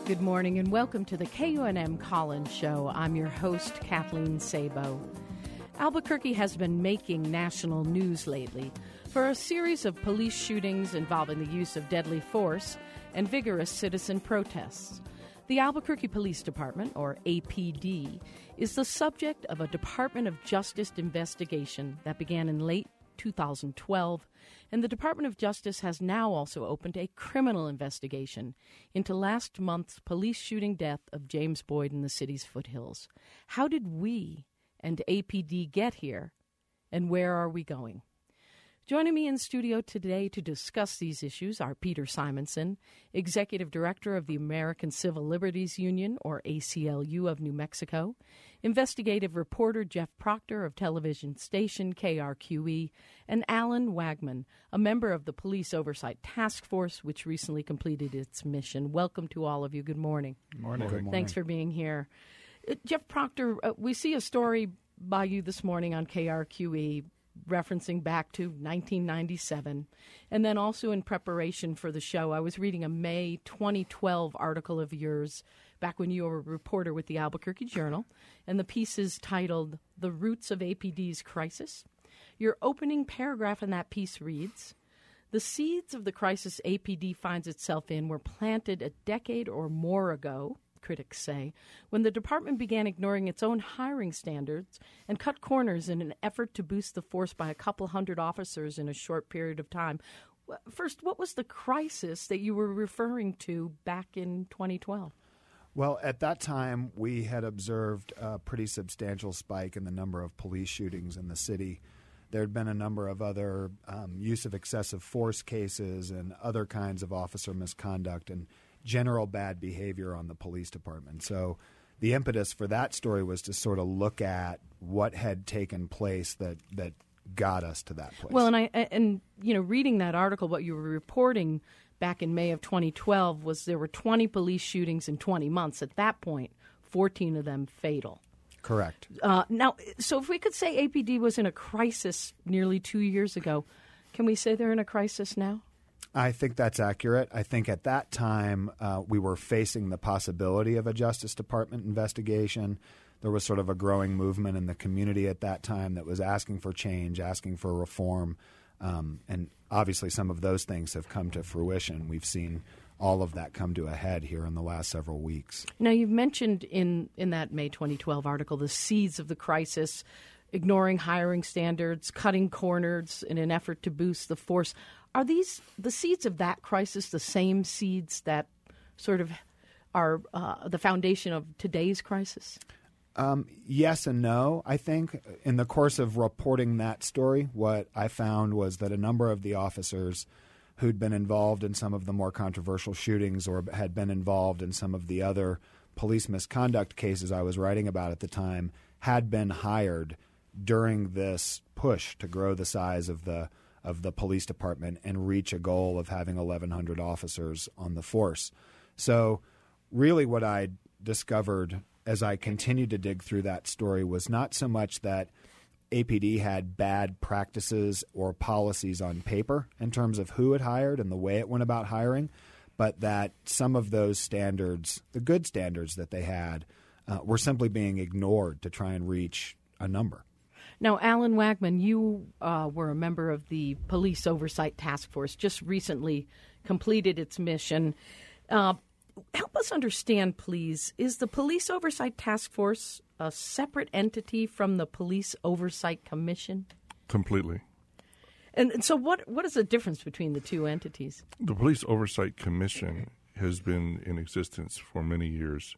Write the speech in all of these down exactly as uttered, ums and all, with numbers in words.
Good morning and welcome to the K U N M Collins Show. I'm your host, Kathleen Sabo. Albuquerque has been making national news lately for a series of police shootings involving the use of deadly force and vigorous citizen protests. The Albuquerque Police Department, or A P D, is the subject of a Department of Justice investigation that began in late two thousand twelve, and the Department of Justice has now also opened a criminal investigation into last month's police shooting death of James Boyd in the city's foothills. How did we and A P D get here, and where are we going? Joining me in studio today to discuss these issues are Peter Simonson, Executive Director of the American Civil Liberties Union, or A C L U, of New Mexico, investigative reporter Jeff Proctor of television station K R Q E, and Alan Wagman, a member of the Police Oversight Task Force, which recently completed its mission. Welcome to all of you. Good morning. Good morning. Good morning. Thanks for being here. Uh, Jeff Proctor, uh, we see a story by you this morning on K R Q E referencing back to nineteen ninety-seven. And then also in preparation for the show, I was reading a May twenty twelve article of yours back when you were a reporter with the Albuquerque Journal, and the piece is titled The Roots of A P D's Crisis. Your opening paragraph in that piece reads, "The seeds of the crisis A P D finds itself in were planted a decade or more ago," critics say, when the department began ignoring its own hiring standards and cut corners in an effort to boost the force by a couple hundred officers in a short period of time. First, what was the crisis that you were referring to back in twenty twelve? Well, at that time, we had observed a pretty substantial spike in the number of police shootings in the city. There had been a number of other um, use of excessive force cases and other kinds of officer misconduct and general bad behavior on the police department. So the impetus for that story was to sort of look at what had taken place that, that got us to that place. Well, and I and you know, reading that article, what you were reporting back in May of twenty twelve was there were twenty police shootings in twenty months. At that point, fourteen of them fatal. Correct. Uh, now, so if we could say A P D was in a crisis nearly two years ago, can we say they're in a crisis now? I think that's accurate. I think at that time uh, we were facing the possibility of a Justice Department investigation. There was sort of a growing movement in the community at that time that was asking for change, asking for reform. Um, and obviously some of those things have come to fruition. We've seen all of that come to a head here in the last several weeks. Now, you've mentioned in, in that May twenty twelve article the seeds of the crisis, ignoring hiring standards, cutting corners in an effort to boost the force. Are these the seeds of that crisis the same seeds that sort of are uh, the foundation of today's crisis? Um, yes and no. I think in the course of reporting that story, what I found was that a number of the officers who'd been involved in some of the more controversial shootings or had been involved in some of the other police misconduct cases I was writing about at the time had been hired during this push to grow the size of the of the police department and reach a goal of having eleven hundred officers on the force. So really what I discovered as I continued to dig through that story was not so much that A P D had bad practices or policies on paper in terms of who it hired and the way it went about hiring, but that some of those standards, the good standards that they had, uh, were simply being ignored to try and reach a number. Now, Alan Wagman, you uh, were a member of the Police Oversight Task Force, just recently completed its mission. Uh, help us understand, please, is the Police Oversight Task Force a separate entity from the Police Oversight Commission? Completely. And, and so what what is the difference between the two entities? The Police Oversight Commission has been in existence for many years,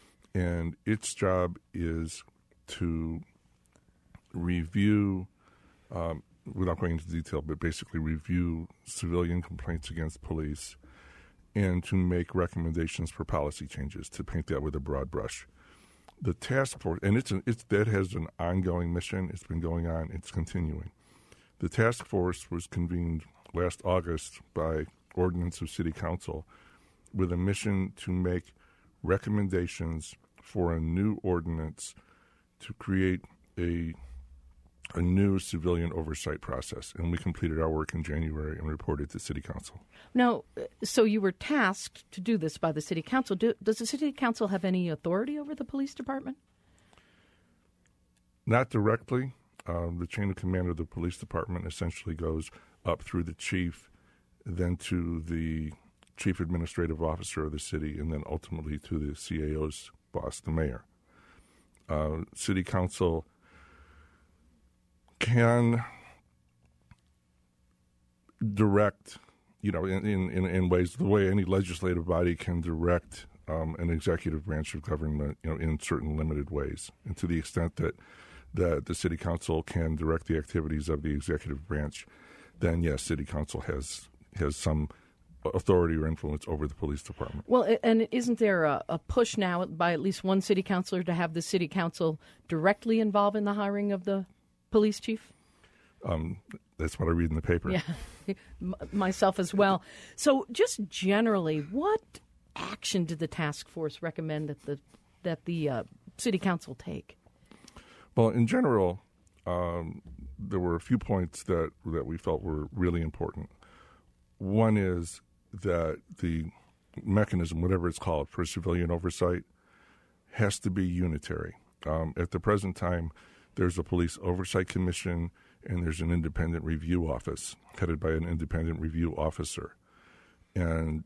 and its job is to review, um, without going into detail, but basically review civilian complaints against police and to make recommendations for policy changes, to paint that with a broad brush. The task force, and it's, an, it's that has an ongoing mission. It's been going on. It's continuing. The task force was convened last August by ordinance of City Council with a mission to make recommendations for a new ordinance to create a a new civilian oversight process, and we completed our work in January and reported to City Council. Now, so you were tasked to do this by the City Council. Do, does the City Council have any authority over the police department? Not directly. Um, the chain of command of the police department essentially goes up through the chief, then to the chief administrative officer of the city, and then ultimately to the C A O's boss, the mayor. Uh, City Council can direct, you know, in, in, in ways, the way any legislative body can direct um, an executive branch of government, you know, in certain limited ways. And to the extent that, that the City Council can direct the activities of the executive branch, then yes, City Council has has some authority or influence over the police department. Well, and isn't there a, a push now by at least one city councilor to have the City Council directly involved in the hiring of the police chief? Um, that's what I read in the paper. Yeah, myself as well. So just generally, what action did the task force recommend that the that the uh, City Council take? Well, in general, um, there were a few points that, that we felt were really important. One is that the mechanism, whatever it's called, for civilian oversight, has to be unitary. Um, at the present time, there's a police oversight commission and there's an independent review office headed by an independent review officer. And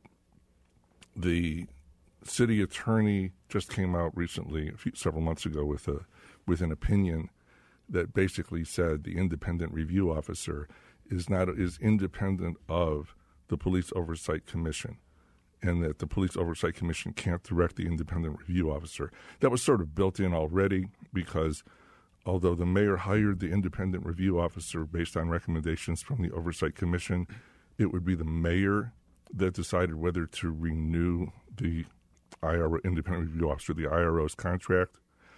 the city attorney just came out recently, a few, several months ago, with a with an opinion that basically said the independent review officer is not is independent of the Police Oversight Commission, and that the Police Oversight Commission can't direct the independent review officer. That was sort of built in already because although the mayor hired the independent review officer based on recommendations from the Oversight Commission, it would be the mayor that decided whether to renew the I R O, independent review officer, the I R O's contract,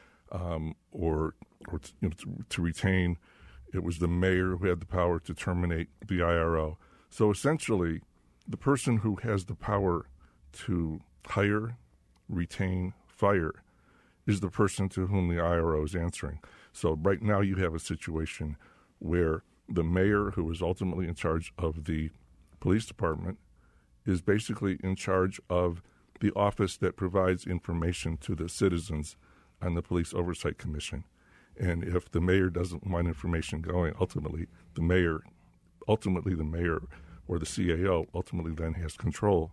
um, or, or to, you know, to, to retain. It was the mayor who had the power to terminate the I R O. So essentially, the person who has the power to hire, retain, fire is the person to whom the I R O is answering. So right now you have a situation where the mayor, who is ultimately in charge of the police department, is basically in charge of the office that provides information to the citizens on the Police Oversight Commission. And if the mayor doesn't want information going, ultimately the mayor, ultimately the mayor or the C A O ultimately then has control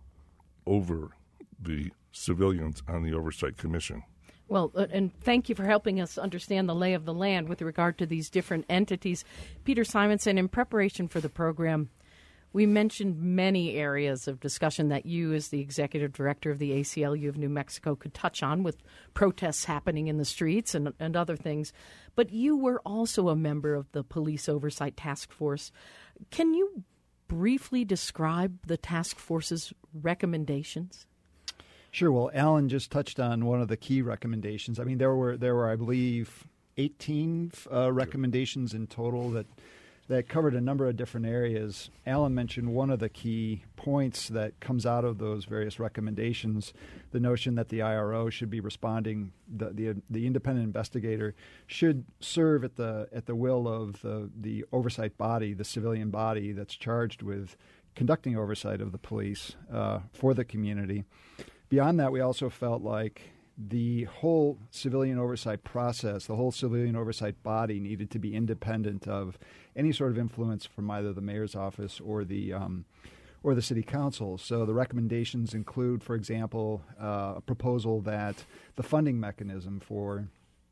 over the civilians on the Oversight Commission. Well, uh, and thank you for helping us understand the lay of the land with regard to these different entities. Peter Simonson, in preparation for the program, we mentioned many areas of discussion that you, as the executive director of the A C L U of New Mexico, could touch on, with protests happening in the streets and, and other things. But you were also a member of the Police Oversight Task Force. Can you briefly describe the task force's recommendations? Sure. Well, Alan just touched on one of the key recommendations. I mean, there were, there were I believe, eighteen uh, recommendations in total that that covered a number of different areas. Alan mentioned one of the key points that comes out of those various recommendations, the notion that the I R O should be responding, the the, the independent investigator should serve at the at the will of the, the oversight body, the civilian body that's charged with conducting oversight of the police uh, for the community. Beyond that, we also felt like the whole civilian oversight process, the whole civilian oversight body needed to be independent of any sort of influence from either the mayor's office or the um, or the city council. So the recommendations include, for example, uh, a proposal that the funding mechanism for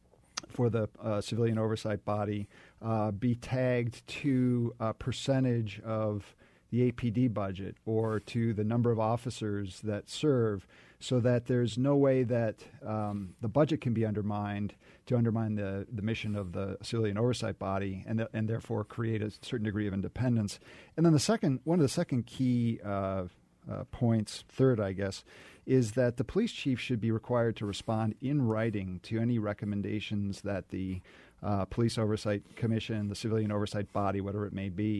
for the uh, civilian oversight body uh, be tagged to a percentage of the A P D budget or to the number of officers that serve, so that there's no way that um, the budget can be undermined to undermine the, the mission of the civilian oversight body and the, and therefore create a certain degree of independence. And then the second, one of the second key uh, uh, points, third, I guess, is that the police chief should be required to respond in writing to any recommendations that the uh, Police Oversight Commission, the civilian oversight body, whatever it may be,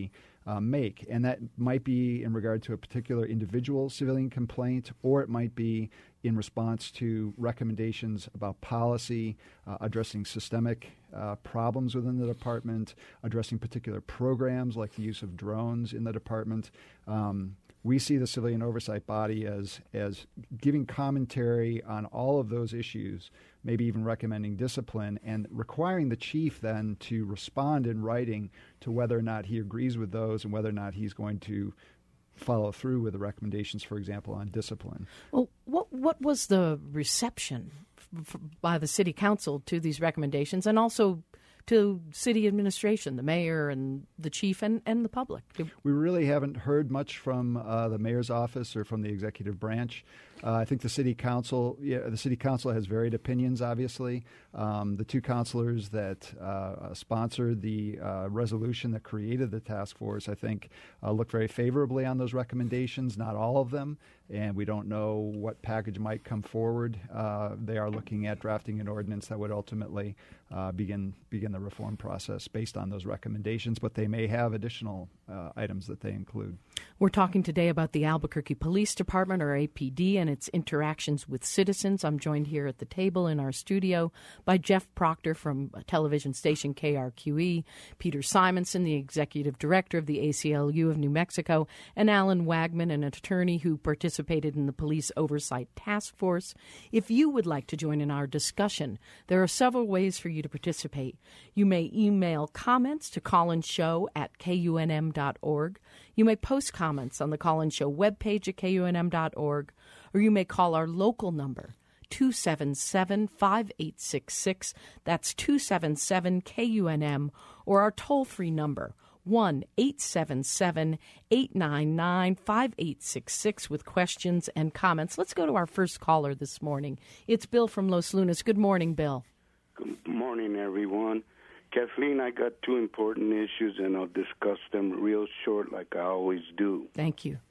uh, make. And that might be in regard to a particular individual civilian complaint, or it might be in response to recommendations about policy, uh, addressing systemic uh, problems within the department, addressing particular programs like the use of drones in the department. Um, we see the civilian oversight body as as giving commentary on all of those issues, maybe even recommending discipline, and requiring the chief then to respond in writing to whether or not he agrees with those and whether or not he's going to follow through with the recommendations, for example, on discipline. Well, what what was the reception f- f- by the city council to these recommendations, and also to city administration, the mayor and the chief and, and the public? We really haven't heard much from uh, the mayor's office or from the executive branch. Uh, I think the city council, yeah, the city council has varied opinions. Obviously, um, the two councilors that uh, sponsored the uh, resolution that created the task force, I think, uh, look very favorably on those recommendations. Not all of them, and we don't know what package might come forward. Uh, they are looking at drafting an ordinance that would ultimately uh, begin begin the reform process based on those recommendations, but they may have additional uh, items that they include. We're talking today about the Albuquerque Police Department, or A P D, and its interactions with citizens. I'm joined here at the table in our studio by Jeff Proctor from television station K R Q E, Peter Simonson, the executive director of the A C L U of New Mexico, and Alan Wagman, an attorney who participated in the Police Oversight Task Force. If you would like to join in our discussion, there are several ways for you to participate. You may email comments to collinshow at K U N M dot org. You may post comments on the Collins Show webpage at K U N M dot org, or you may call our local number, two seven seven, five eight six six. That's two seven seven K U N M, or our toll-free number, one eight seven seven, eight nine nine, five eight six six, with questions and comments. Let's go to our first caller this morning. It's Bill from Los Lunas. Good morning, Bill. Good morning, everyone. Kathleen, I got two important issues, and I'll discuss them real short like I always do. Thank you.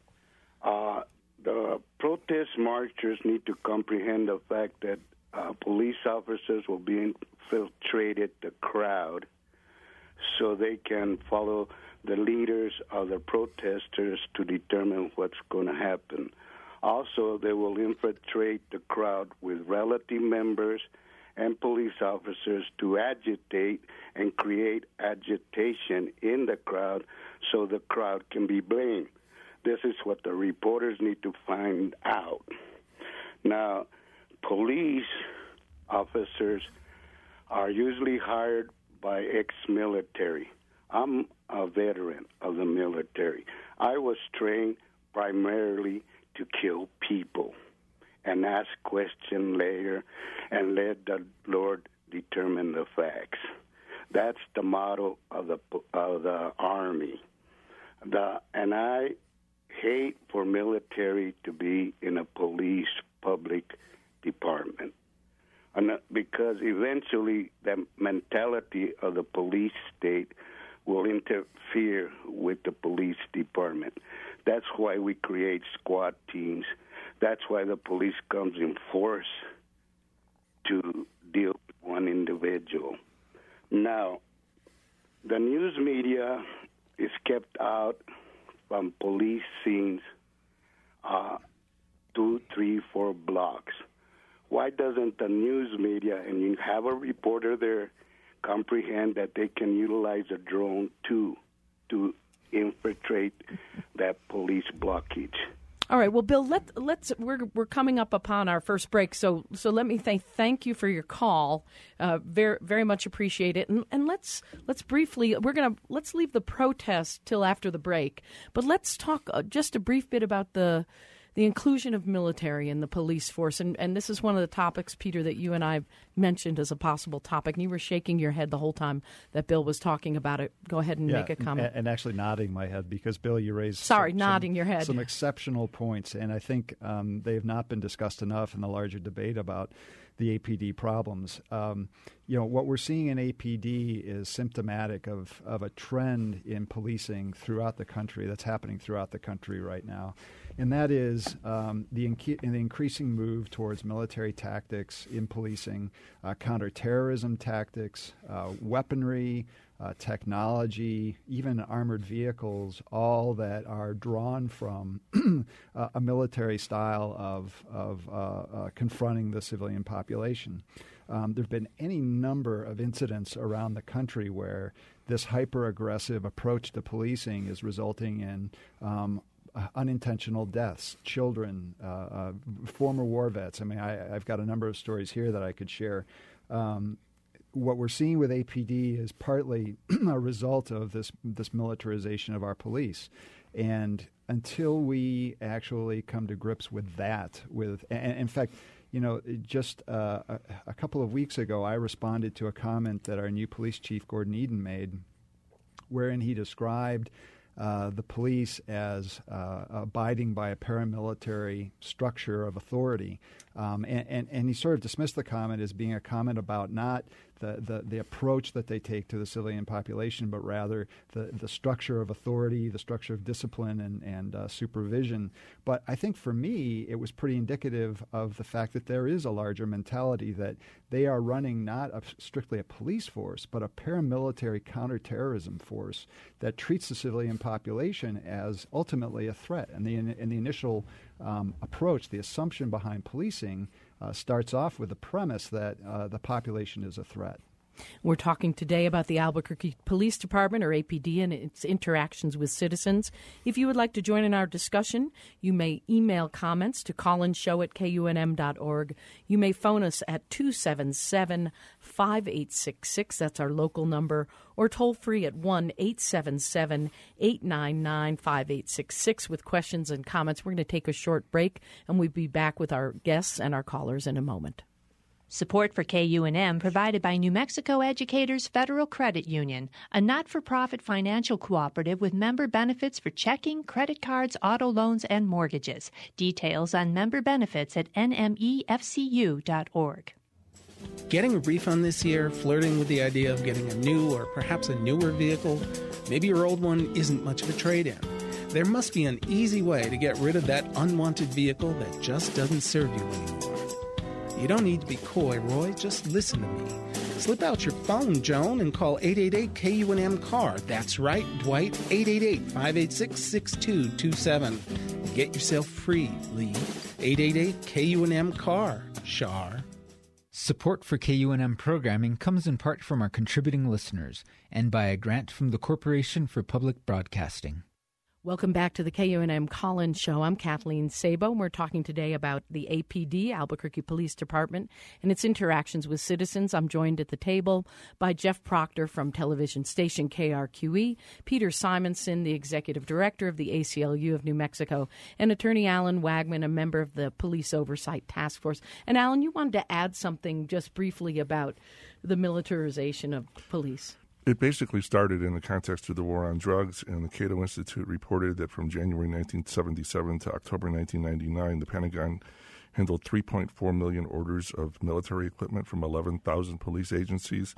Uh, the protest marchers need to comprehend the fact that uh, police officers will be infiltrated the crowd so they can follow the leaders of the protesters to determine what's going to happen. Also, they will infiltrate the crowd with relative members and police officers to agitate and create agitation in the crowd so the crowd can be blamed. This is what the reporters need to find out. Now, police officers are usually hired by ex-military. I'm a veteran of the military. I was trained primarily to kill people and ask questions later and let the Lord determine the facts. That's the motto of the of the Army. The and I hate for military to be in a police public department, and because eventually the mentality of the police state will interfere with the police department. That's why we create squad teams. That's why the police comes in force to deal with one individual. Now, the news media is kept out from police scenes uh, two, three, four blocks. Why doesn't the news media, and you have a reporter there, comprehend that they can utilize a drone too to infiltrate that police blockage? All right. Well, Bill, let, let's we're we're coming up upon our first break, so so let me thank thank you for your call. Uh, very very much appreciate it, and and let's let's briefly we're gonna let's leave the protest till after the break, but let's talk uh, just a brief bit about the the inclusion of military in the police force, and and this is one of the topics, Peter, that you and I mentioned as a possible topic, and you were shaking your head the whole time that Bill was talking about it. Go ahead and yeah, make a comment. And, and actually nodding my head because, Bill, you raised Sorry, some, nodding some, your head. some exceptional points, and I think um, they have not been discussed enough in the larger debate about the A P D problems. Um, you know, what we're seeing in A P D is symptomatic of, of a trend in policing throughout the country that's happening throughout the country right now. And that is um, the, inc- the increasing move towards military tactics in policing, uh, counterterrorism tactics, uh, weaponry, uh, technology, even armored vehicles, all that are drawn from uh, a military style of, of uh, uh, confronting the civilian population. Um, there have been any number of incidents around the country where this hyper-aggressive approach to policing is resulting in um, uh, unintentional deaths, children, uh, uh, former war vets. I mean, I, I've got a number of stories here that I could share. Um, what we're seeing with A P D is partly a result of this this militarization of our police. And until we actually come to grips with that, with and in fact, you know, just uh, a, a couple of weeks ago, I responded to a comment that our new police chief, Gordon Eden, made, wherein he described uh, the police as uh, abiding by a paramilitary structure of authority. Um, and, and, and he sort of dismissed the comment as being a comment about not the, the, the approach that they take to the civilian population, but rather the, the structure of authority, the structure of discipline and, and uh, supervision. But I think for me, it was pretty indicative of the fact that there is a larger mentality that they are running not a, strictly a police force, but a paramilitary counterterrorism force that treats the civilian population as ultimately a threat. And the, in the initial um, approach, the assumption behind policing Uh, starts off with the premise that uh, the population is a threat. We're talking today about the Albuquerque Police Department, or A P D, and its interactions with citizens. If you would like to join in our discussion, you may email comments to collinshow at k u n m dot org. You may phone us at two seven seven, five eight six six, that's our local number, or toll free at one eight seven seven, eight nine nine, five eight six six with questions and comments. We're going to take a short break, and we'll be back with our guests and our callers in a moment. Support for K U N M provided by New Mexico Educators Federal Credit Union, a not-for-profit financial cooperative with member benefits for checking, credit cards, auto loans, and mortgages. Details on member benefits at n m e f c u dot org. Getting a refund this year, flirting with the idea of getting a new or perhaps a newer vehicle, maybe your old one isn't much of a trade-in. There must be an easy way to get rid of that unwanted vehicle that just doesn't serve you anymore. You don't need to be coy, Roy. Just listen to me. Slip out your phone, Joan, and call eight eight eight K U N M C A R. That's right, Dwight, eight eight eight, five eight six, six two two seven. Get yourself free, Lee. eight eight eight K U N M C A R. Shar. Support for K U N M programming comes in part from our contributing listeners and by a grant from the Corporation for Public Broadcasting. Welcome back to the K U N M Collins Show. I'm Kathleen Sabo, and we're talking today about the A P D, Albuquerque Police Department, and its interactions with citizens. I'm joined at the table by Jeff Proctor from television station K R Q E, Peter Simonson, the Executive Director of the A C L U of New Mexico, and Attorney Alan Wagman, a member of the Police Oversight Task Force. And Alan, you wanted to add something just briefly about the militarization of police. It basically started in the context of the war on drugs, and the Cato Institute reported that from January nineteen seventy-seven to October nineteen ninety-nine, the Pentagon handled three point four million orders of military equipment from eleven thousand police agencies.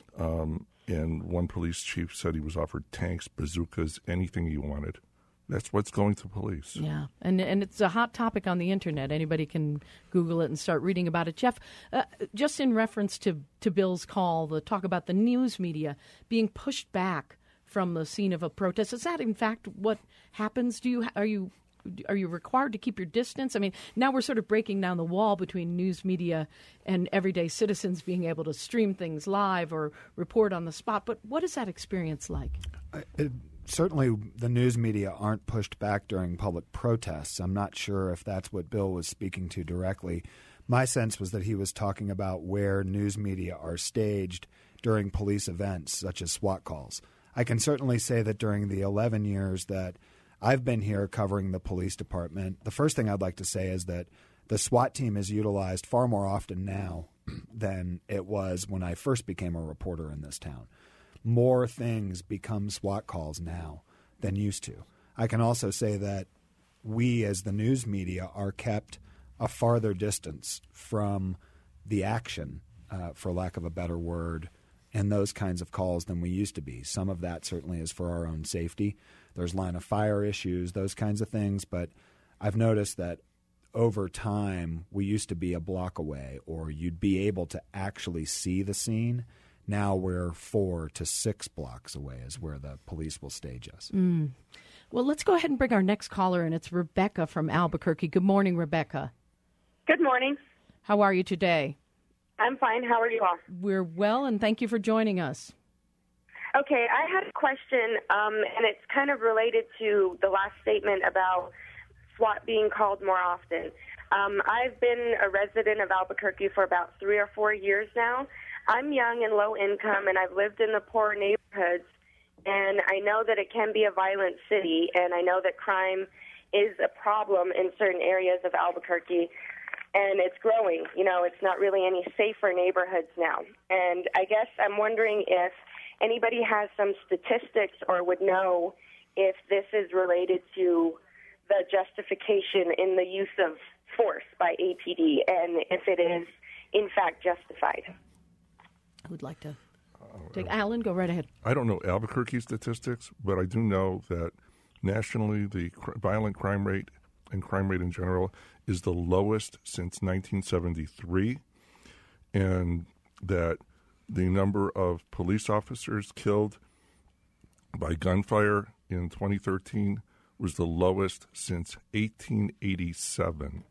Um, and one police chief said he was offered tanks, bazookas, anything he wanted. That's what's going to police. Yeah, and and it's a hot topic on the Internet. Anybody can Google it and start reading about it. Jeff, uh, just in reference to, to Bill's call, the talk about the news media being pushed back from the scene of a protest, is that in fact what happens? Do you are you are you required to keep your distance? I mean, now we're sort of breaking down the wall between news media and everyday citizens being able to stream things live or report on the spot. But what is that experience like? I, it, Certainly, the news media aren't pushed back during public protests. I'm not sure if that's what Bill was speaking to directly. My sense was that he was talking about where news media are staged during police events, such as SWAT calls. I can certainly say that during the eleven years that I've been here covering the police department, the first thing I'd like to say is that the SWAT team is utilized far more often now than it was when I first became a reporter in this town. More things become SWAT calls now than used to. I can also say that we as the news media are kept a farther distance from the action uh, for lack of a better word, in those kinds of calls than we used to be. Some of that certainly is for our own safety. There's line of fire issues, those kinds of things. But I've noticed that over time, we used to be a block away, or you'd be able to actually see the scene. Now we're four to six blocks away is where the police will stage us. Mm. Well, let's go ahead and bring our next caller in. It's Rebecca from Albuquerque. Good morning, Rebecca. Good morning. How are you today? I'm fine. How are you all? We're well, and thank you for joining us. Okay, I had a question, um, and it's kind of related to the last statement about SWAT being called more often. Um, I've been a resident of Albuquerque for about three or four years now. I'm young and low income, and I've lived in the poor neighborhoods, and I know that it can be a violent city, and I know that crime is a problem in certain areas of Albuquerque. And it's growing. You know, it's not really any safer neighborhoods now. And I guess I'm wondering if anybody has some statistics or would know if this is related to the justification in the use of force by A P D and if it is, in fact, justified. I would like to take Alan, go right ahead. I don't know Albuquerque statistics, but I do know that nationally the cr- violent crime rate and crime rate in general is the lowest since nineteen seventy-three, and that the number of police officers killed by gunfire in twenty thirteen was the lowest since eighteen eighty-seven.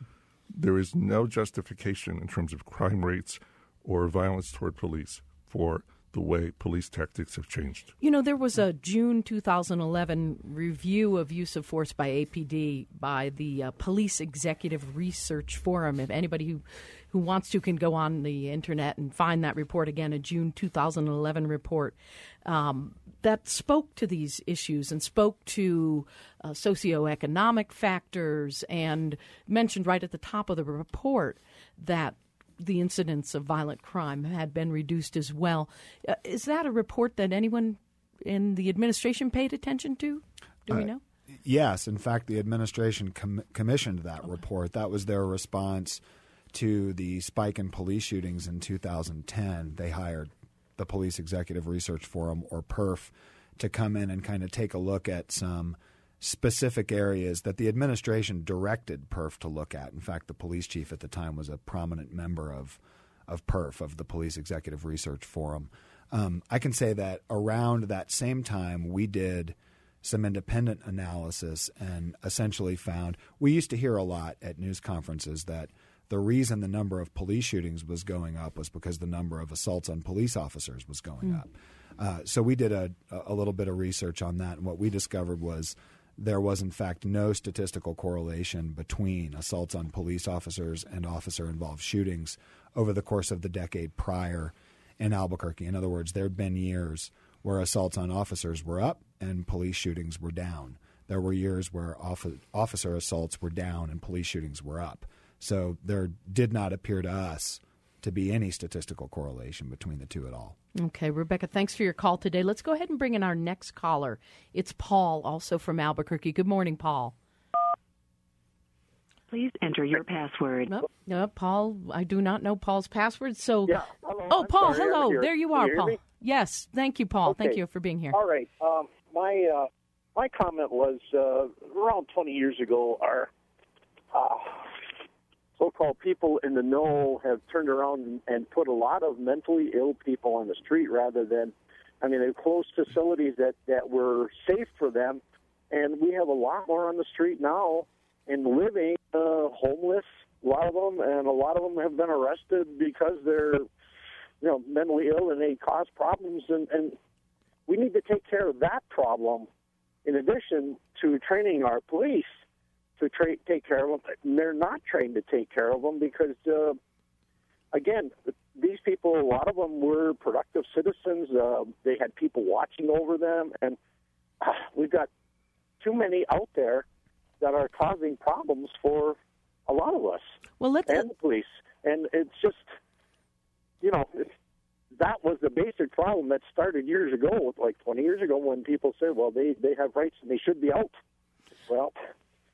There is no justification in terms of crime rates or violence toward police for the way police tactics have changed. You know, there was a June two thousand eleven review of use of force by A P D by the uh, Police Executive Research Forum. If anybody who, who wants to can go on the internet and find that report again, a June two thousand eleven report um, that spoke to these issues and spoke to uh, socioeconomic factors and mentioned right at the top of the report that the incidence of violent crime had been reduced as well. Uh, is that a report that anyone in the administration paid attention to? Do uh, we know? Yes. In fact, the administration com- commissioned that okay. report. That was their response to the spike in police shootings in two thousand ten. They hired the Police Executive Research Forum, or P E R F, to come in and kind of take a look at some specific areas that the administration directed P E R F to look at. In fact, the police chief at the time was a prominent member of of P E R F, of the Police Executive Research Forum. Um, I can say that around that same time, we did some independent analysis and essentially found – we used to hear a lot at news conferences that the reason the number of police shootings was going up was because the number of assaults on police officers was going mm. up. Uh, so we did a, a little bit of research on that, and what we discovered was – there was, in fact, no statistical correlation between assaults on police officers and officer-involved shootings over the course of the decade prior in Albuquerque. In other words, there had been years where assaults on officers were up and police shootings were down. There were years where officer assaults were down and police shootings were up. So there did not appear to us to be any statistical correlation between the two at all. Okay, Rebecca, thanks for your call today. Let's go ahead and bring in our next caller. It's Paul, also from Albuquerque. Good morning, Paul. Please enter your password. No, no, Paul, I do not know Paul's password. So, yeah, hello. oh, I'm Paul, sorry, hello. There you are, Paul. Me? Yes, thank you, Paul. Okay. Thank you for being here. All right. Um, my uh, my comment was uh, around twenty years ago, our uh, so-called people in the know have turned around and put a lot of mentally ill people on the street rather than, I mean, they've closed facilities that, that were safe for them, and we have a lot more on the street now and living uh, homeless, a lot of them, and a lot of them have been arrested because they're, you know, mentally ill and they cause problems, and, and we need to take care of that problem in addition to training our police to tra- take care of them. And they're not trained to take care of them because, uh, again, these people, a lot of them were productive citizens. Uh, they had people watching over them, and uh, we've got too many out there that are causing problems for a lot of us well, let's, and the police. And it's just, you know, it's, that was the basic problem that started years ago, like twenty years ago, when people said, well, they, they have rights and they should be out. Well,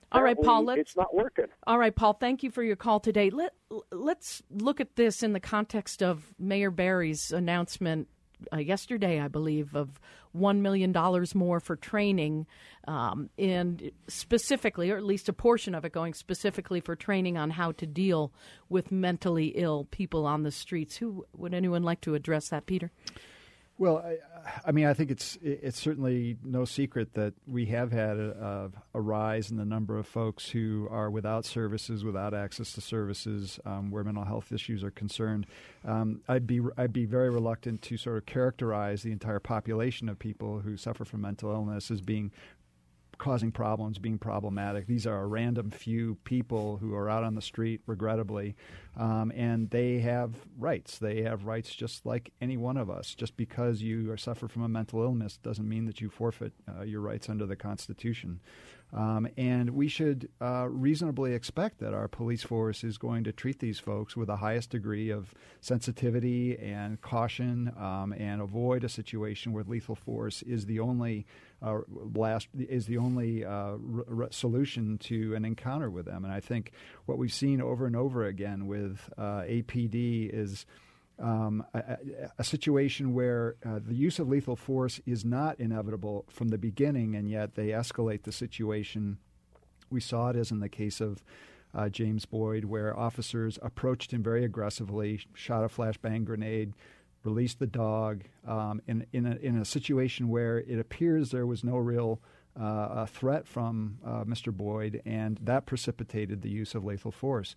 All right, Paul, let's, it's not working. All right, Paul, thank you for your call today. Let, let's look at this in the context of Mayor Barry's announcement uh, yesterday, I believe, of one million dollars more for training, um, and specifically, or at least a portion of it going specifically for training on how to deal with mentally ill people on the streets. Who would anyone like to address that, Peter? Well, I, I mean, I think it's it's certainly no secret that we have had a, a rise in the number of folks who are without services, without access to services, um, where mental health issues are concerned. Um, I'd be I'd be very reluctant to sort of characterize the entire population of people who suffer from mental illness as being causing problems, being problematic. These are a random few people who are out on the street, regrettably, um, and they have rights. They have rights just like any one of us. Just because you are suffer from a mental illness doesn't mean that you forfeit uh, your rights under the Constitution. Um, and we should uh, reasonably expect that our police force is going to treat these folks with the highest degree of sensitivity and caution, um, and avoid a situation where lethal force is the only uh, last is the only uh, r- solution to an encounter with them. And I think what we've seen over and over again with uh, A P D is Um, a, a situation where uh, the use of lethal force is not inevitable from the beginning, and yet they escalate the situation. We saw it as in the case of uh, James Boyd, where officers approached him very aggressively, shot a flashbang grenade, released the dog, um, in, in, a, in a situation where it appears there was no real uh, a threat from uh, Mister Boyd, and that precipitated the use of lethal force.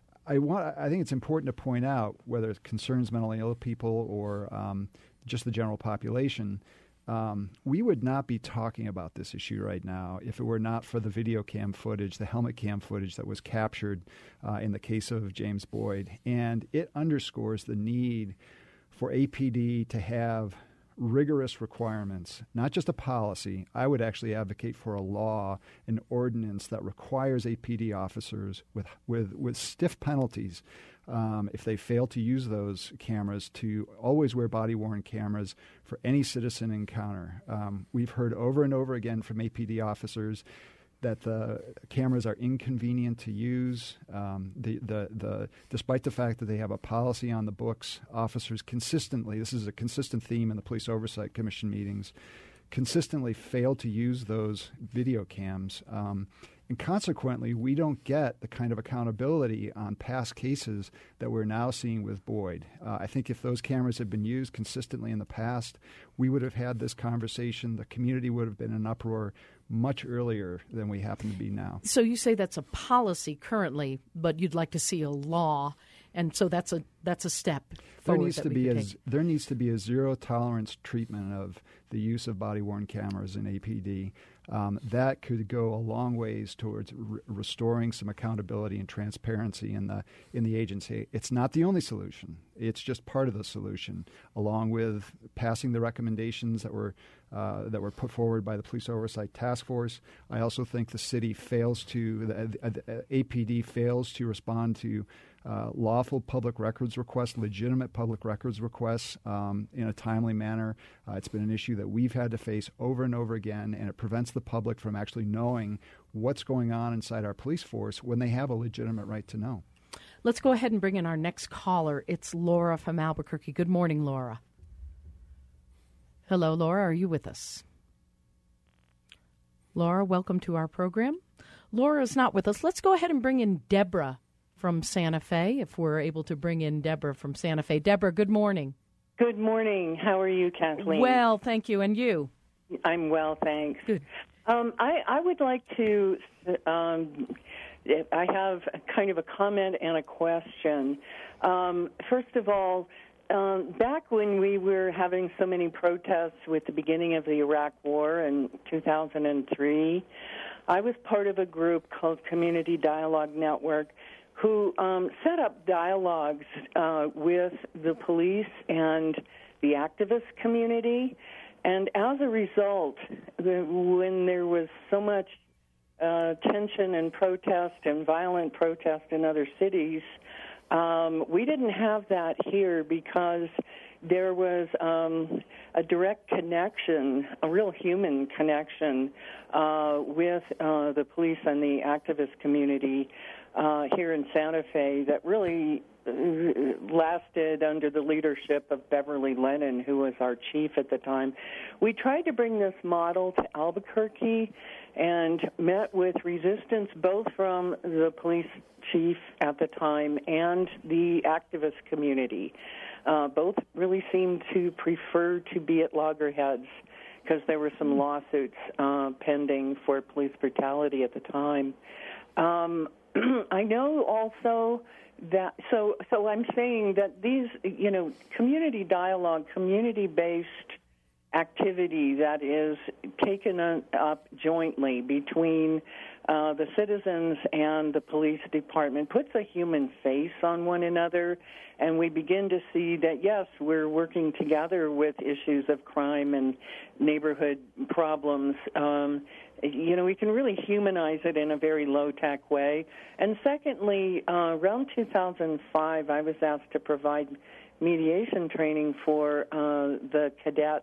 I want. I think it's important to point out, whether it concerns mentally ill people or um, just the general population, um, we would not be talking about this issue right now if it were not for the video cam footage, the helmet cam footage that was captured uh, in the case of James Boyd. And it underscores the need for A P D to have rigorous requirements, not just a policy. I would actually advocate for a law, an ordinance that requires A P D officers with with, with stiff penalties um, if they fail to use those cameras to always wear body-worn cameras for any citizen encounter. Um, we've heard over and over again from A P D officers that the cameras are inconvenient to use. Um, the, the, the, despite the fact that they have a policy on the books, officers consistently, this is a consistent theme in the Police Oversight Commission meetings, consistently fail to use those video cams. Um, and consequently, we don't get the kind of accountability on past cases that we're now seeing with Boyd. Uh, I think if those cameras had been used consistently in the past, we would have had this conversation. The community would have been in uproar much earlier than we happen to be now. So you say that's a policy currently, but you'd like to see a law, and so that's a that's a step forward. There needs that to we be could a take. there needs to be a zero tolerance treatment of the use of body worn cameras in A P D. Um, that could go a long ways towards re- restoring some accountability and transparency in the in the agency. It's not the only solution. It's just part of the solution, along with passing the recommendations that were uh, that were put forward by the Police Oversight Task Force. I also think the city fails to the, the A P D fails to respond to Uh, lawful public records requests, legitimate public records requests um, in a timely manner. Uh, it's been an issue that we've had to face over and over again, and it prevents the public from actually knowing what's going on inside our police force when they have a legitimate right to know. Let's go ahead and bring in our next caller. It's Laura from Albuquerque. Good morning, Laura. Hello, Laura. Are you with us? Laura, welcome to our program. Laura is not with us. Let's go ahead and bring in Deborah from Santa Fe, if we're able to bring in Deborah from Santa Fe. Deborah, good morning. Good morning. How are you, Kathleen? Well, thank you. And you? I'm well, thanks. Good. Um, I, I would like to, um, I have kind of a comment and a question. Um, first of all, um, back when we were having so many protests with the beginning of the Iraq War in two thousand three, I was part of a group called Community Dialogue Network, who um, set up dialogues uh, with the police and the activist community. And as a result, the, when there was so much uh, tension and protest and violent protest in other cities, um, we didn't have that here because there was um, a direct connection, a real human connection uh, with uh, the police and the activist community uh, here in Santa Fe that really lasted under the leadership of Beverly Lennon, who was our chief at the time. We tried to bring this model to Albuquerque and met with resistance both from the police chief at the time and the activist community. Uh, both really seemed to prefer to be at loggerheads because there were some lawsuits uh, pending for police brutality at the time. Um, I know also that, so so I'm saying that these, you know, community dialogue, community-based activity that is taken up jointly between uh, the citizens and the police department puts a human face on one another, and we begin to see that, yes, we're working together with issues of crime and neighborhood problems. Um, you know, we can really humanize it in a very low-tech way. And secondly, uh, around two thousand five, I was asked to provide mediation training for uh, the cadets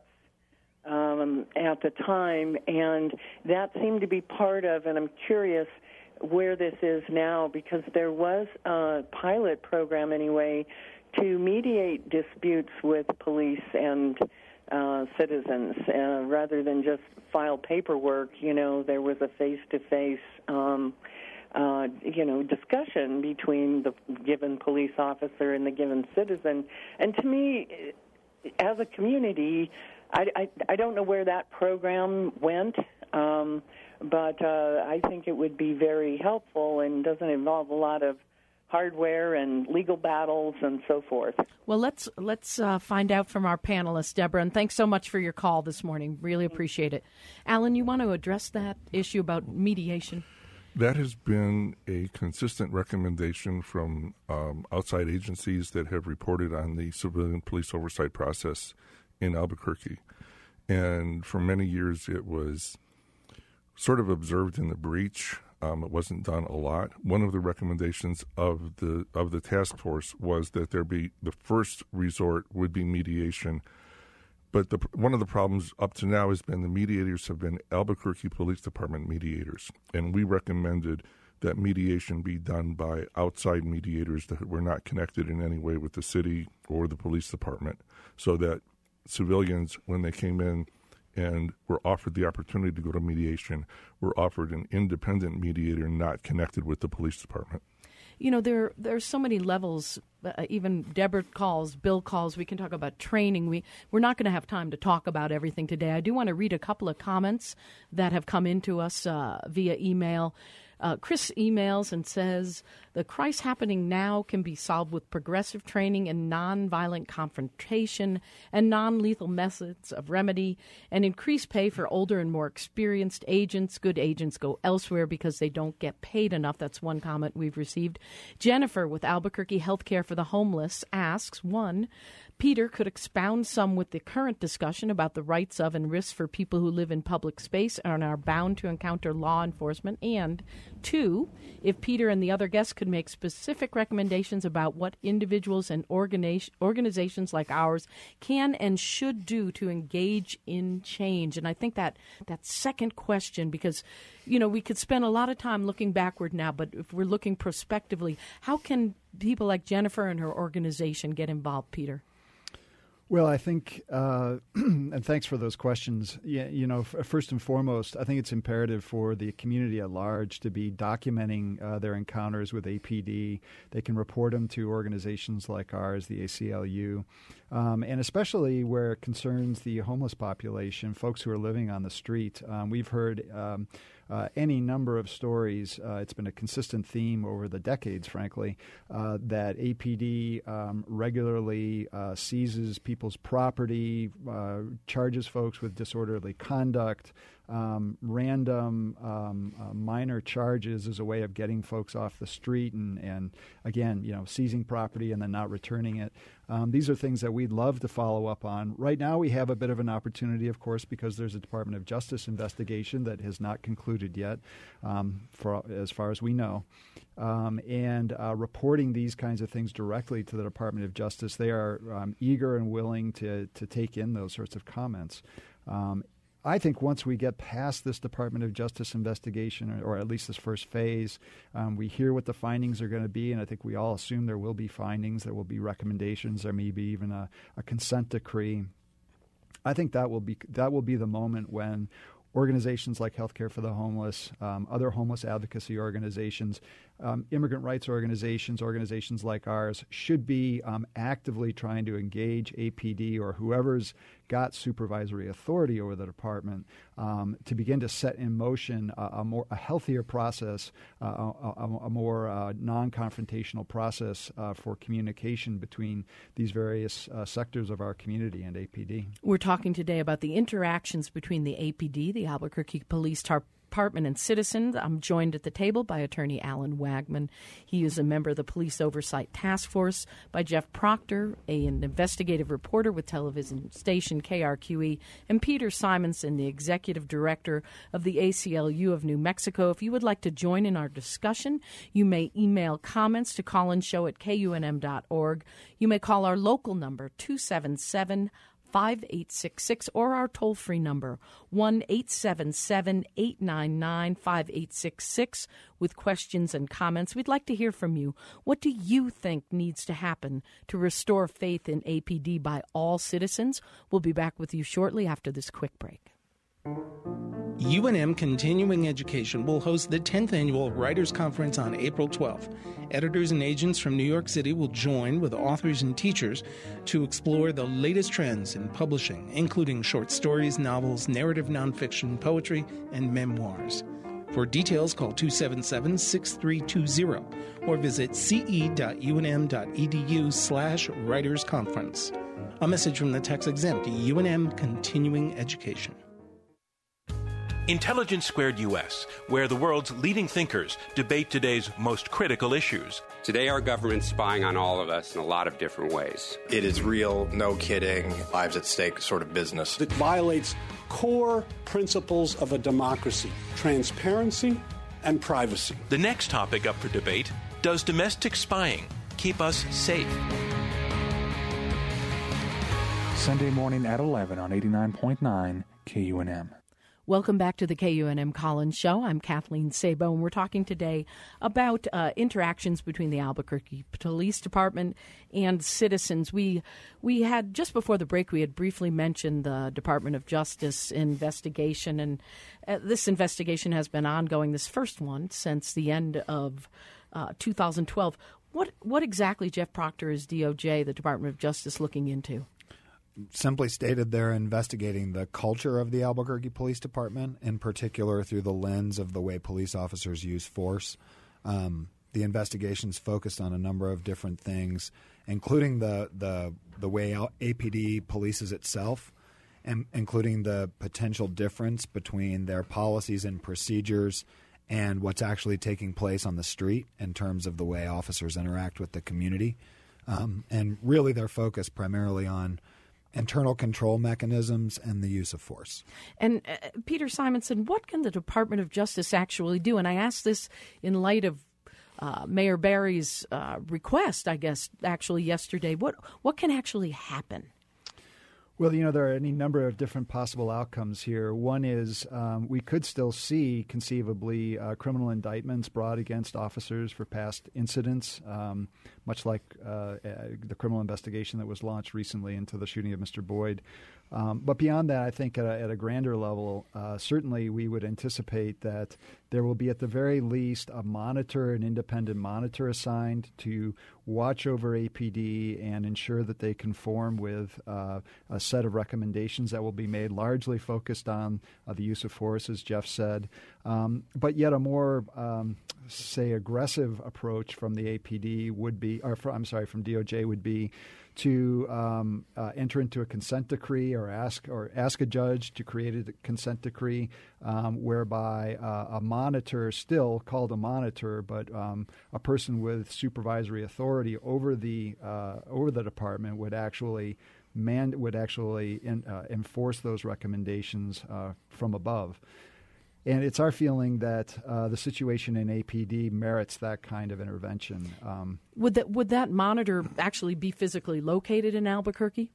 Um, at the time, and that seemed to be part of, and I'm curious where this is now, because there was a pilot program anyway to mediate disputes with police and uh, citizens uh, rather than just file paperwork. You know, there was a face-to-face um, uh, you know, discussion between the given police officer and the given citizen. And to me, as a community, I, I, I don't know where that program went, um, but uh, I think it would be very helpful and doesn't involve a lot of hardware and legal battles and so forth. Well, let's let's uh, find out from our panelists, Deborah, and thanks so much for your call this morning. Really appreciate it. Alan, you want to address that issue about mediation? That has been a consistent recommendation from um, outside agencies that have reported on the civilian police oversight process in Albuquerque. And for many years it was sort of observed in the breach. Um, it wasn't done a lot. One of the recommendations of the of the task force was that there be the first resort would be mediation. But the, one of the problems up to now has been the mediators have been Albuquerque Police Department mediators. And we recommended that mediation be done by outside mediators that were not connected in any way with the city or the police department, so that civilians, when they came in and were offered the opportunity to go to mediation, were offered an independent mediator not connected with the police department. You know, there there's so many levels. Uh, even Deborah calls, Bill calls. We can talk about training. We, we're not going to have time to talk about everything today. I do want to read a couple of comments that have come into us uh, via email. Uh, Chris emails and says, the crisis happening now can be solved with progressive training and nonviolent confrontation and non-lethal methods of remedy and increased pay for older and more experienced agents. Good agents go elsewhere because they don't get paid enough. That's one comment we've received. Jennifer with Albuquerque Healthcare for the Homeless asks, one, Peter could expound some with the current discussion about the rights of and risks for people who live in public space and are bound to encounter law enforcement. And two, if Peter and the other guests could make specific recommendations about what individuals and organi- organizations like ours can and should do to engage in change. And I think that that second question, because, you know, we could spend a lot of time looking backward now, but if we're looking prospectively, how can people like Jennifer and her organization get involved, Peter? Well, I think, uh, and thanks for those questions. Yeah, you know, f- first and foremost, I think it's imperative for the community at large to be documenting uh, their encounters with A P D. They can report them to organizations like ours, the A C L U, um, and especially where it concerns the homeless population, folks who are living on the street. Um, we've heard um, Uh, any number of stories. Uh, it's been a consistent theme over the decades, frankly, uh, that A P D um, regularly uh, seizes people's property, uh, charges folks with disorderly conduct, um, random um, uh, minor charges as a way of getting folks off the street and, and, again, you know, seizing property and then not returning it. Um, these are things that we'd love to follow up on. Right now we have a bit of an opportunity, of course, because there's a Department of Justice investigation that has not concluded yet, um, for as far as we know. Um, and uh, reporting these kinds of things directly to the Department of Justice, they are um, eager and willing to, to take in those sorts of comments. Um, I think once we get past this Department of Justice investigation, or, or at least this first phase, um, we hear what the findings are going to be, and I think we all assume there will be findings, there will be recommendations, there may be even a, a consent decree. I think that will be that will be the moment when organizations like Healthcare for the Homeless, um, other homeless advocacy organizations, um, immigrant rights organizations, organizations like ours should be um, actively trying to engage A P D or whoever's got supervisory authority over the department um, to begin to set in motion a, a more a healthier process, uh, a, a, a more uh, non-confrontational process uh, for communication between these various uh, sectors of our community and A P D. We're talking today about the interactions between the A P D, the Albuquerque Police Department, Department and citizens. I'm joined at the table by Attorney Alan Wagman. He is a member of the Police Oversight Task Force, by Jeff Proctor, a, an investigative reporter with television station K R Q E, and Peter Simonson, the executive director of the A C L U of New Mexico. If you would like to join in our discussion, you may email comments to collinshow at K U N M dot org. You may call our local number, two seven seven, five eight six six, or our toll-free number, one eight seven seven, eight nine nine, five eight six six, with questions and comments. We'd like to hear from you. What do you think needs to happen to restore faith in A P D by all citizens? We'll be back with you shortly after this quick break. U N M Continuing Education will host the tenth Annual Writers' Conference on April twelfth. Editors and agents from New York City will join with authors and teachers to explore the latest trends in publishing, including short stories, novels, narrative nonfiction, poetry, and memoirs. For details, call two seven seven, six three two zero or visit ce.unm.edu slash writers conference. A message from the tax-exempt U N M Continuing Education. Intelligence Squared U S, where the world's leading thinkers debate today's most critical issues. Today, our government's spying on all of us in a lot of different ways. It is real, no kidding, lives at stake sort of business. It violates core principles of a democracy: transparency and privacy. The next topic up for debate: does domestic spying keep us safe? Sunday morning at eleven on eighty-nine point nine K U N M. Welcome back to the K U N M Collins Show. I'm Kathleen Sabo, and we're talking today about uh, interactions between the Albuquerque Police Department and citizens. We we had, just before the break, we had briefly mentioned the Department of Justice investigation, and uh, this investigation has been ongoing, this first one, since the end of uh, two thousand twelve. What, what exactly, Jeff Proctor, is D O J, the Department of Justice, looking into? Simply stated, they're investigating the culture of the Albuquerque Police Department, in particular through the lens of the way police officers use force. Um, the investigation's focused on a number of different things, including the the, the way A P D polices itself, and including the potential difference between their policies and procedures and what's actually taking place on the street in terms of the way officers interact with the community. Um, and really they're focused primarily on internal control mechanisms and the use of force. And uh, Peter Simonson, what can the Department of Justice actually do? And I ask this in light of uh, Mayor Barry's uh, request, I guess, actually yesterday. What what can actually happen? Well, you know, there are any number of different possible outcomes here. One is um, we could still see, conceivably, uh, criminal indictments brought against officers for past incidents, um, much like uh, uh, the criminal investigation that was launched recently into the shooting of Mister Boyd. Um, but beyond that, I think at a, at a grander level, uh, certainly we would anticipate that There will be at the very least a monitor, an independent monitor assigned to watch over A P D and ensure that they conform with uh, a set of recommendations that will be made, largely focused on uh, the use of force, as Jeff said, um, but yet a more, um, say, aggressive approach from the A P D would be, or from, I'm sorry, from D O J would be to um, uh, enter into a consent decree or ask or ask a judge to create a consent decree um, whereby uh, a monitor, still called a monitor, but um, a person with supervisory authority over the uh, over the department would actually man would actually in, uh, enforce those recommendations uh, from above. And it's our feeling that uh, the situation in A P D merits that kind of intervention. Um, would that would that monitor actually be physically located in Albuquerque?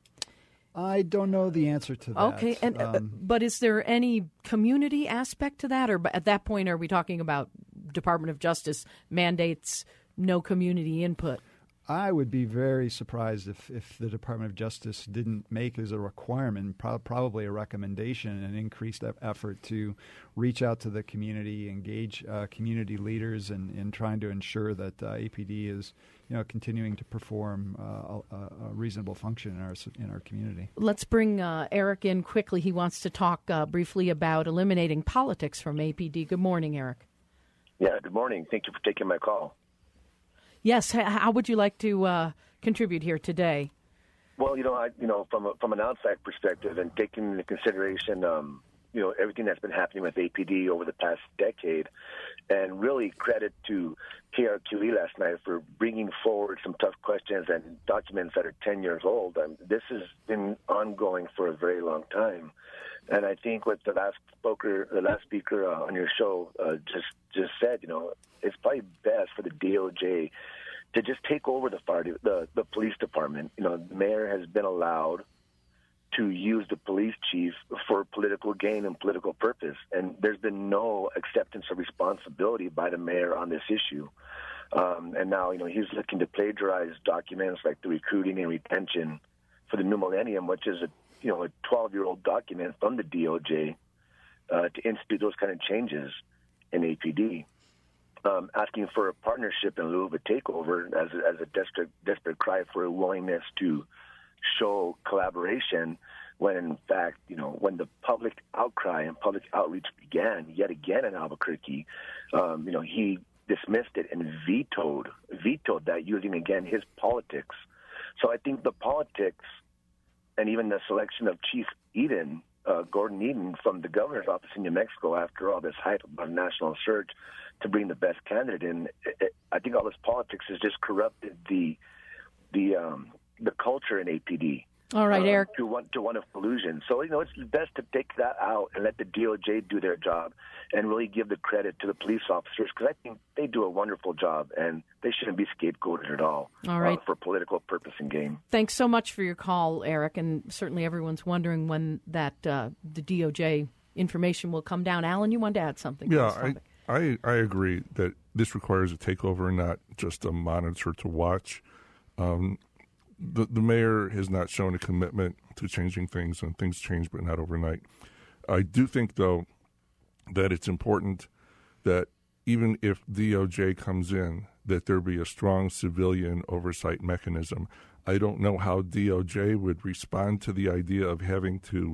I don't know the answer to that. Okay, and um, but is there any community aspect to that, or at that point are we talking about Department of Justice mandates no community input? I would be very surprised if, if the Department of Justice didn't make as a requirement, pro- probably a recommendation, an increased effort to reach out to the community, engage uh, community leaders in, in trying to ensure that uh, A P D is, you know, continuing to perform uh, a, a reasonable function in our in our community. Let's bring uh, Eric in quickly. He wants to talk uh, briefly about eliminating politics from A P D. Good morning, Eric. Yeah, good morning. Thank you for taking my call. Yes, how would you like to uh, contribute here today? Well, you know, I, you know, from a, from an outside perspective and taking into consideration, um, you know, everything that's been happening with A P D over the past decade, and really credit to K R Q E last night for bringing forward some tough questions and documents that are ten years old. Um, this has been ongoing for a very long time, and I think what the last speaker, the last speaker uh, on your show uh, just just said, you know, it's probably best for the D O J to just take over the fire, the the police department. You know, the mayor has been allowed to use the police chief for political gain and political purpose, and there's been no acceptance of responsibility by the mayor on this issue. Um, and now, you know, he's looking to plagiarize documents like the recruiting and retention for the new millennium, which is a you know a twelve-year-old document from the D O J uh, to institute those kind of changes in A P D. Um, asking for a partnership in lieu of a takeover as a, as a desperate, desperate cry for a willingness to show collaboration when, in fact, you know, when the public outcry and public outreach began yet again in Albuquerque, um, you know, he dismissed it and vetoed, vetoed that using, again, his politics. So I think the politics and even the selection of Chief Eden, uh, Gordon Eden from the governor's office in New Mexico after all this hype about a national search to bring the best candidate in, it, it, I think all this politics has just corrupted the the um, the culture in A P D. All right, um, Eric. To one to one of collusion. So you know, it's best to take that out and let the D O J do their job, and really give the credit to the police officers, because I think they do a wonderful job, and they shouldn't be scapegoated at all. All right. uh, for political purpose and gain. Thanks so much for your call, Eric, and certainly everyone's wondering when that uh, the D O J information will come down. Alan, you wanted to add something? Yeah, I, I I agree that this requires a takeover, not just a monitor to watch. Um, the the mayor has not shown a commitment to changing things, and things change, but not overnight. I do think, though, that it's important that even if D O J comes in, that there be a strong civilian oversight mechanism. I don't know how D O J would respond to the idea of having to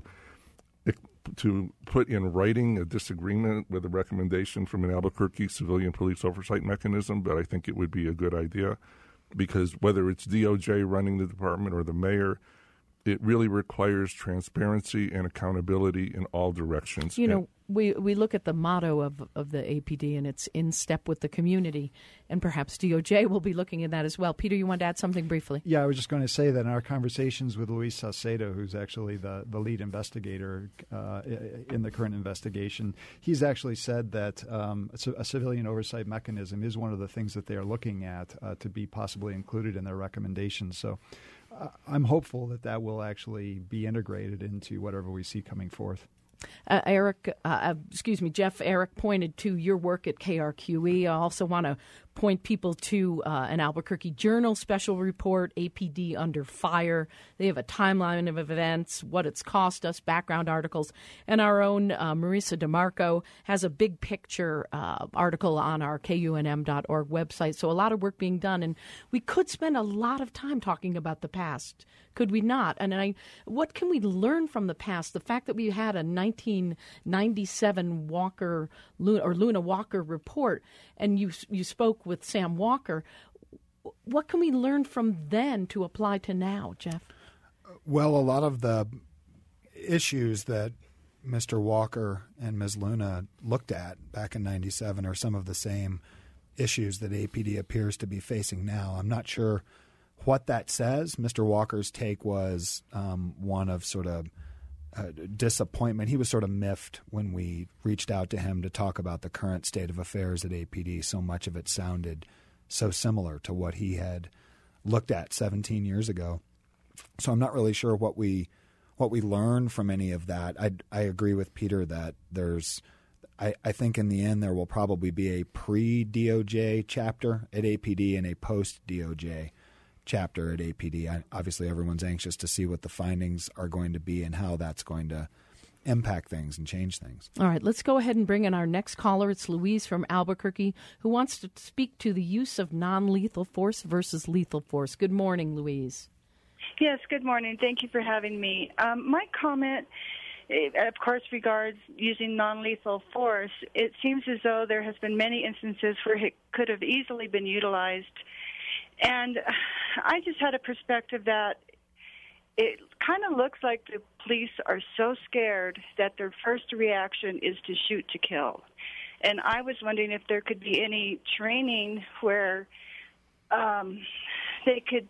to put in writing a disagreement with a recommendation from an Albuquerque civilian police oversight mechanism, but I think it would be a good idea, because whether it's D O J running the department or the mayor, it really requires transparency and accountability in all directions. You know, and, we we look at the motto of, of the A P D, and it's in step with the community, and perhaps D O J will be looking at that as well. Peter, you want to add something briefly? Yeah, I was just going to say that in our conversations with Luis Saucedo, who's actually the, the lead investigator uh, in the current investigation, he's actually said that um, a, a civilian oversight mechanism is one of the things that they are looking at uh, to be possibly included in their recommendations. So uh, I'm hopeful that that will actually be integrated into whatever we see coming forth. Uh, Eric, uh, excuse me, Jeff, Eric pointed to your work at K R Q E. I also want to point people to uh, an Albuquerque Journal special report, A P D Under Fire. They have a timeline of events, what it's cost us, background articles, and our own uh, Marisa DeMarco has a big picture uh, article on our K U N M dot org website. So a lot of work being done, and we could spend a lot of time talking about the past, could we not? And I, what can we learn from the past? The fact that we had a nineteen ninety-seven Walker or Luna Walker report, and you you spoke with Sam Walker. What can we learn from then to apply to now, Jeff? Well, a lot of the issues that Mister Walker and Miz Luna looked at back in ninety-seven are some of the same issues that A P D appears to be facing now. I'm not sure what that says. Mister Walker's take was um, one of sort of uh, disappointment. He was sort of miffed when we reached out to him to talk about the current state of affairs at A P D. So much of it sounded so similar to what he had looked at seventeen years ago. So I'm not really sure what we what we learned from any of that. I, I agree with Peter that there's I, I think in the end there will probably be a pre-D O J chapter at A P D and a post-D O J chapter at A P D. I, obviously, everyone's anxious to see what the findings are going to be and how that's going to impact things and change things. All right, let's go ahead and bring in our next caller. It's Louise from Albuquerque, who wants to speak to the use of non-lethal force versus lethal force. Good morning, Louise. Yes, good morning. Thank you for having me. Um, my comment, of course, regards using non-lethal force. It seems as though there has been many instances where it could have easily been utilized. And I just had a perspective that it kind of looks like the police are so scared that their first reaction is to shoot to kill. And I was wondering if there could be any training where um, they could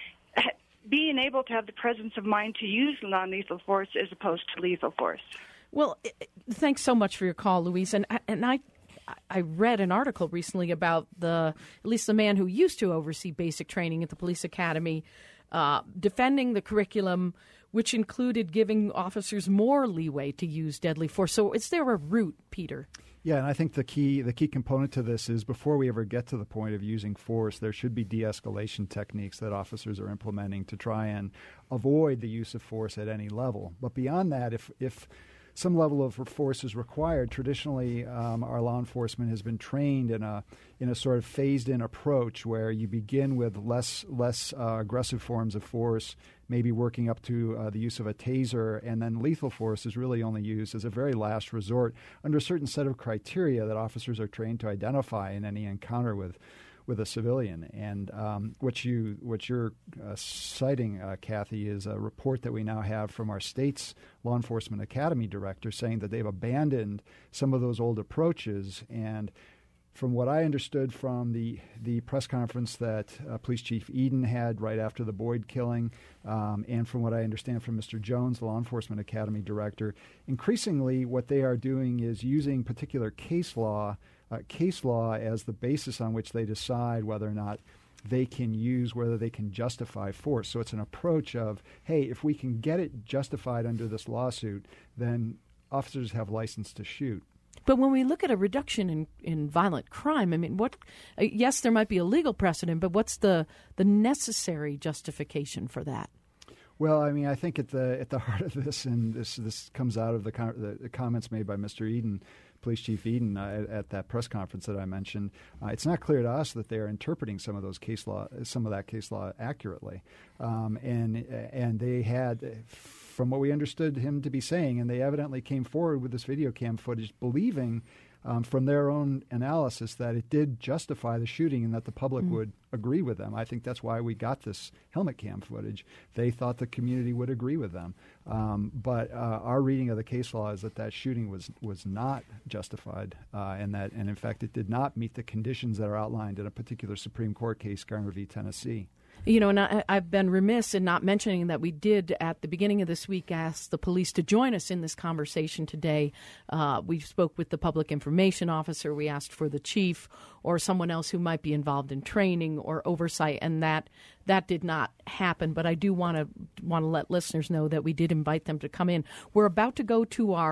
being able to have the presence of mind to use non-lethal force as opposed to lethal force. Well, thanks so much for your call, Louise. And and I I read an article recently about the at least the man who used to oversee basic training at the police academy, uh, defending the curriculum, which included giving officers more leeway to use deadly force. So is there a route, Peter? Yeah, and I think the key the key component to this is before we ever get to the point of using force, there should be de-escalation techniques that officers are implementing to try and avoid the use of force at any level. But beyond that, if if some level of force is required, traditionally um, our law enforcement has been trained in a in a sort of phased-in approach where you begin with less less uh, aggressive forms of force, maybe working up to uh, the use of a taser, and then lethal force is really only used as a very last resort under a certain set of criteria that officers are trained to identify in any encounter with with a civilian. And um, what you what you're uh, citing, uh, Kathy, is a report that we now have from our state's law enforcement academy director saying that they've abandoned some of those old approaches. And from what I understood from the, the press conference that uh, Police Chief Eden had right after the Boyd killing, um, and from what I understand from Mister Jones, the Law Enforcement Academy Director, increasingly what they are doing is using particular case law, uh, case law as the basis on which they decide whether or not they can use, whether they can justify force. So it's an approach of, hey, if we can get it justified under this lawsuit, then officers have license to shoot. But when we look at a reduction in, in violent crime, I mean, what? Uh, yes, there might be a legal precedent, but what's the the necessary justification for that? Well, I mean, I think at the at the heart of this, and this this comes out of the, the, the comments made by Mister Eden, Police Chief Eden, uh, at, at that press conference that I mentioned. Uh, it's not clear to us that they are interpreting some of those case law, some of that case law accurately, um, and and they had. From what we understood him to be saying, and they evidently came forward with this video cam footage believing um, from their own analysis that it did justify the shooting and that the public mm. would agree with them. I think that's why we got this helmet cam footage. They thought the community would agree with them. Um, but uh, our reading of the case law is that that shooting was was not justified, uh, and that, and in fact, it did not meet the conditions that are outlined in a particular Supreme Court case, Garner v. Tennessee. You know, and I, I've been remiss in not mentioning that we did, at the beginning of this week, ask the police to join us in this conversation today. Uh, we spoke with the public information officer. We asked for the chief or someone else who might be involved in training or oversight, and that that did not happen. But I do want to want to let listeners know that we did invite them to come in. We're about to go to our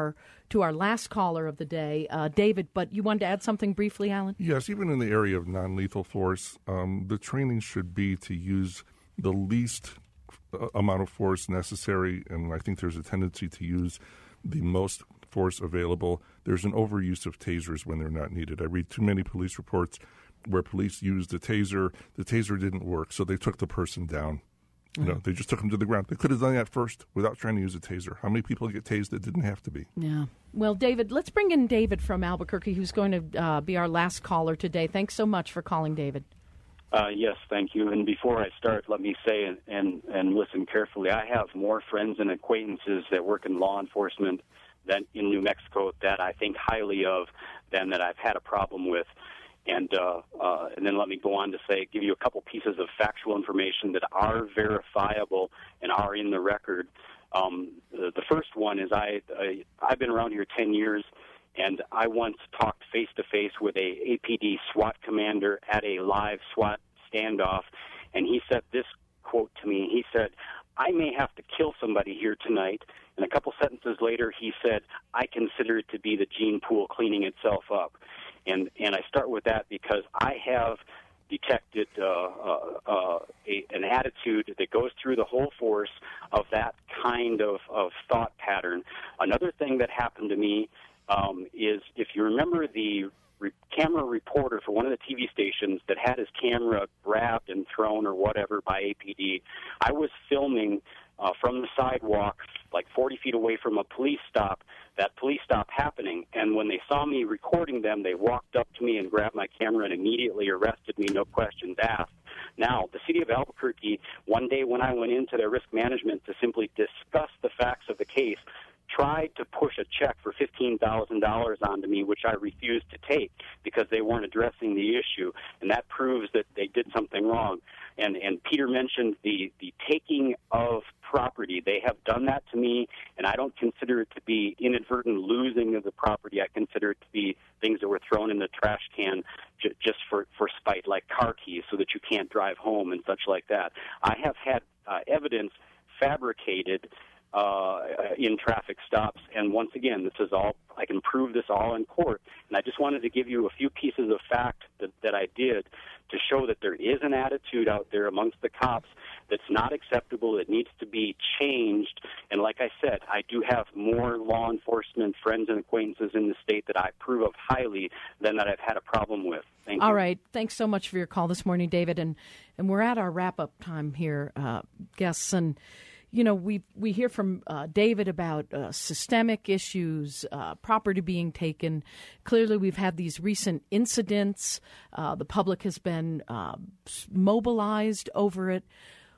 to our last caller of the day, uh, David. But you wanted to add something briefly, Alan? Yes, even in the area of non-lethal force, um, the training should be to use the least uh, amount of force necessary, and I think there's a tendency to use the most force available. There's an overuse of tasers when they're not needed. I read too many police reports where police used a taser. The taser didn't work, so they took the person down. You know, they just took him to the ground. They could have done that first without trying to use a taser. How many people get tased that didn't have to be? Yeah. Well, David, let's bring in David from Albuquerque, who's going to uh, be our last caller today. Thanks so much for calling, David. Uh, yes, thank you. And before I start, let me say and, and, and listen carefully. I have more friends and acquaintances that work in law enforcement than in New Mexico that I think highly of than that I've had a problem with. And uh, uh, and then let me go on to say, give you a couple pieces of factual information that are verifiable and are in the record. Um, the, the first one is I, I I've been around here ten years, and I once talked face to face with a A P D SWAT commander at a live SWAT standoff, and he said this quote to me. He said, "I may have to kill somebody here tonight." And a couple sentences later, he said, "I consider it to be the gene pool cleaning itself up." And and I start with that because I have detected uh, uh, uh, a, an attitude that goes through the whole force of that kind of, of thought pattern. Another thing that happened to me um, is, if you remember the re- camera reporter for one of the T V stations that had his camera grabbed and thrown or whatever by A P D, I was filming uh, from the sidewalk like forty feet away from a police stop, that police stop happening, and when they saw me recording them, they walked up to me and grabbed my camera and immediately arrested me, no questions asked. Now, the city of Albuquerque, one day when I went into their risk management to simply discuss the facts of the case, tried to push a check for fifteen thousand dollars onto me, which I refused to take because they weren't addressing the issue, and that proves that they did something wrong. And, and Peter mentioned the, the taking of property. They have done that to me, and I don't consider it to be inadvertent losing of the property. I consider it to be things that were thrown in the trash can j- just for, for spite, like car keys so that you can't drive home and such like that. I have had uh, evidence fabricated Uh, in traffic stops, and once again, this is all, I can prove this all in court, and I just wanted to give you a few pieces of fact that, that I did to show that there is an attitude out there amongst the cops that's not acceptable, it needs to be changed, and like I said, I do have more law enforcement friends and acquaintances in the state that I approve of highly than that I've had a problem with. Thank All you. right. Thanks so much for your call this morning, David, and, and we're at our wrap-up time here, uh, guests, and you know, we we hear from uh, David about uh, systemic issues, uh, property being taken. Clearly, we've had these recent incidents. Uh, the public has been uh, mobilized over it.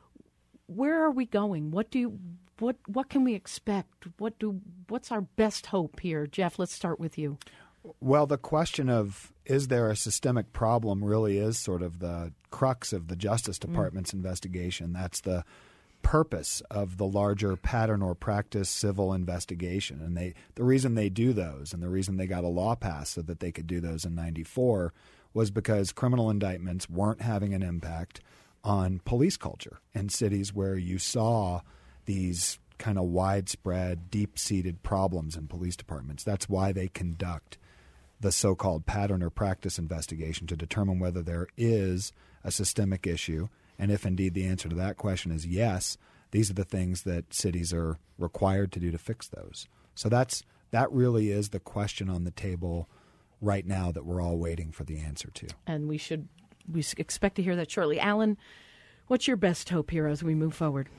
Where are we going? What do you, what what can we expect? What do what's our best hope here, Jeff? Let's start with you. Well, the question of is there a systemic problem really is sort of the crux of the Justice Department's mm. investigation. That's the purpose of the larger pattern or practice civil investigation. And they the reason they do those and the reason they got a law passed so that they could do those in ninety-four was because criminal indictments weren't having an impact on police culture in cities where you saw these kind of widespread, deep-seated problems in police departments. That's why they conduct the so-called pattern or practice investigation to determine whether there is a systemic issue. And if indeed the answer to that question is yes, these are the things that cities are required to do to fix those. So that's that really is the question on the table right now that we're all waiting for the answer to. And we should we expect to hear that shortly. Alan, what's your best hope here as we move forward?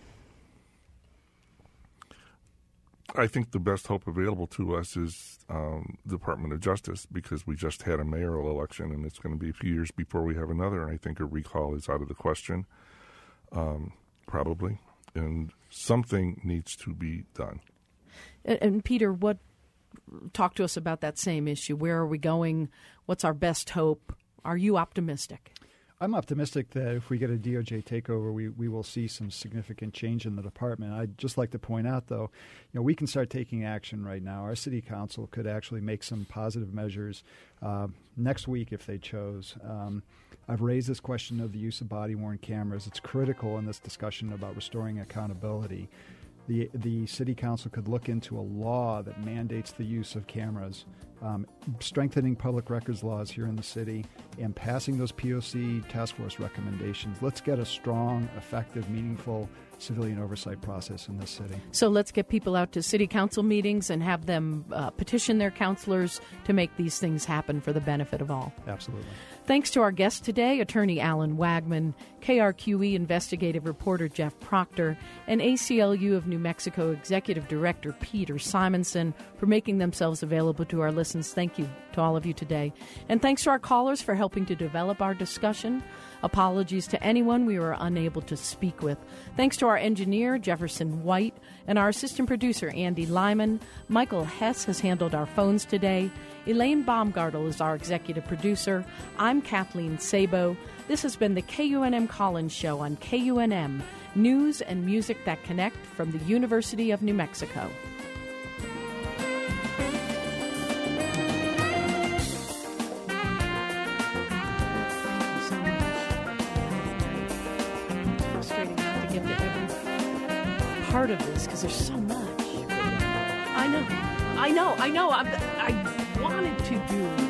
I think the best hope available to us is um, the Department of Justice, because we just had a mayoral election, and it's going to be a few years before we have another, and I think a recall is out of the question, um, probably, and something needs to be done. And, and Peter, what? Talk to us about that same issue. Where are we going? What's our best hope? Are you optimistic? I'm optimistic that if we get a D O J takeover, we, we will see some significant change in the department. I'd just like to point out, though, you know, we can start taking action right now. Our city council could actually make some positive measures uh, next week if they chose. Um, I've raised this question of the use of body-worn cameras. It's critical in this discussion about restoring accountability. the the city council could look into a law that mandates the use of cameras, um, strengthening public records laws here in the city, and passing those P O C task force recommendations. Let's get a strong, effective, meaningful civilian oversight process in this city. So let's get people out to city council meetings and have them uh, petition their councilors to make these things happen for the benefit of all. Absolutely. Thanks to our guest today, Attorney Alan Wagman, K R Q E investigative reporter Jeff Proctor, and A C L U of New Mexico Executive Director Peter Simonson for making themselves available to our listeners. Thank you to all of you today. And thanks to our callers for helping to develop our discussion. Apologies to anyone we were unable to speak with. Thanks to our engineer, Jefferson White, and our assistant producer, Andy Lyman. Michael Hess has handled our phones today. Elaine Baumgartel is our executive producer. I'm Kathleen Sabo. This has been the K U N M Collins Show on K U N M, news and music that connect from the University of New Mexico. Part of this because there's so much. I know, I know, I know. I'm, I wanted to do